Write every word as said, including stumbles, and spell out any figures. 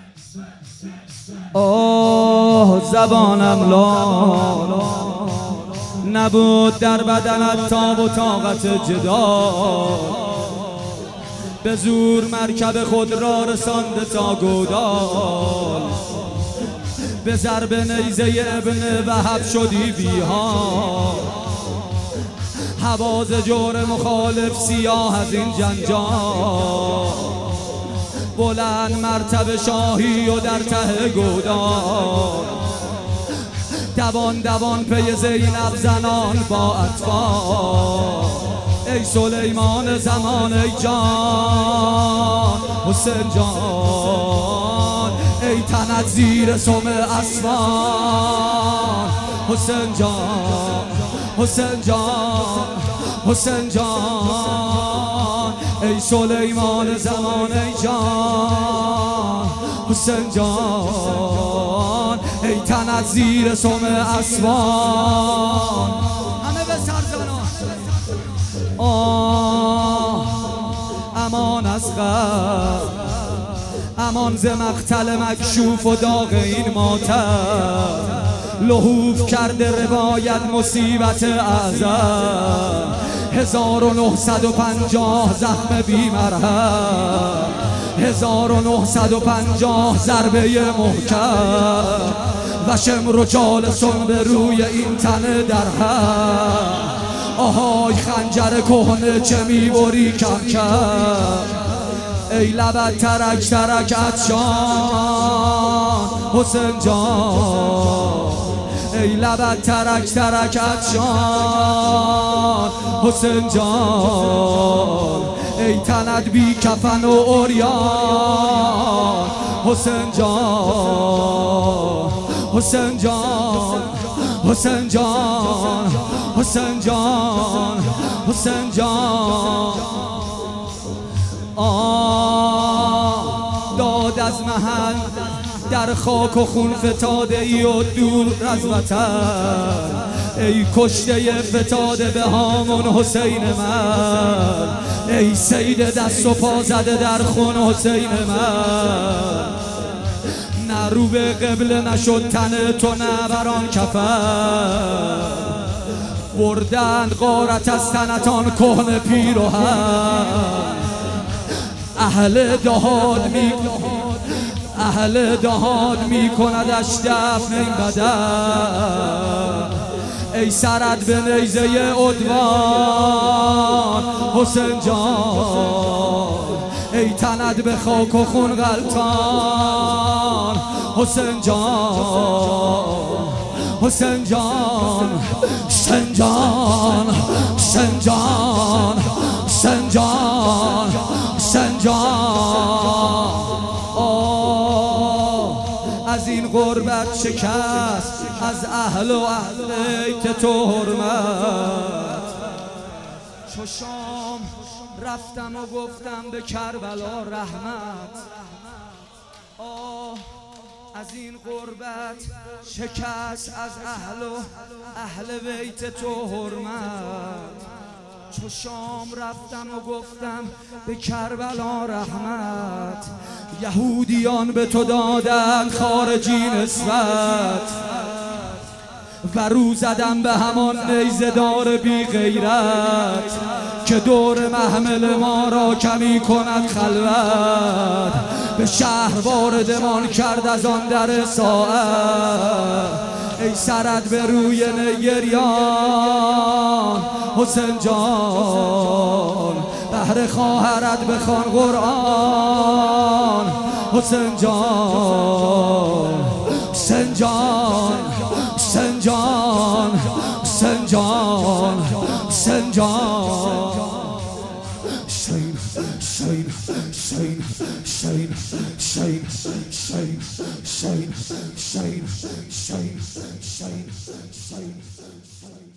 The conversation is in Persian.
آه زبانم لال نبود در بدنت تاب و طاقت جدال، به زور مرکب خود را رسانده تا گودال، به ضرب نیزه ابن وهب شدی بیحال، حواز جور مخالف سیاه از این جنجال، بلند مرتب شاهی و در ته گودال، دوان دوان پی زینب زنان با اطفال، ای سلیمان زمان ای جان حسین جان، ای تنت زیر سم اسوان حسین جان حسین جان حسین جان، ای سلیمان زمان ای جان حسین جان، ای تنت زیر سم اسوان. همه به سر زنان. آه امان از غم، امان ز مقتل مکشوف و داغ این ماتم، لحوف کرده روایت مصیبت اعظم، هزار و نهصد و پنجاه زخم بی مرهم، هزار و نهصد و پنجاه ضربه محکم، و شمر و جالسون به روی این تن درهم. آهای خنجر کهنه چه میبری کم کم، ای لبت ترک ترک عطشان حسین جان، ای لبت ترک ترک عطشان حسین جان، ای تنت بی کفن و عریان حسین جان حسین جان حسین جان حسین جان حسین جان. آه داد از محل در خاک و خون فتاده ای و دور از وطن، ای کشته فتاده به هامون حسین من، ای سید دست و پا زده در خون حسین من، نه رو به قبله نشد تن تو نه بران کفن، بردند غارت از تنتان کهنه پیر و هم، اهل دهاد می اهل دهاد می کندش دفن این بدن، ای سرت به نیزه عدوان حسین جان، ای تنت به خاک و خون غلطان حسین جان حسین جان حسین جان حسین جان حسین جان حسین جان. از این غربت شکست از اهل و اهل بیت تو حرمت، چو شام رفتم و گفتم به کربلا رحمت. آه از این غربت شکست از اهل و اهل بیت تو حرمت، چو شام رفتم و گفتم به کربلا رحمت، یهودیان به تو دادن خارجی نسبت، و رو زدم به همان نیزه دار بی غیرت، که دور محمل ما را کمی کند خلوت، به شهر واردمان کرد از آن در ساعت، ای سرت به روی نگریان حسین جان، بهر خواهرت بخوان قرآن حسین جان حسین جان حسین جان حسین جان حسین جان. Shane, Shane, Shane, Shane, Shane, Shane, Shane, Shane, Shane, Shane, Shane, Shane.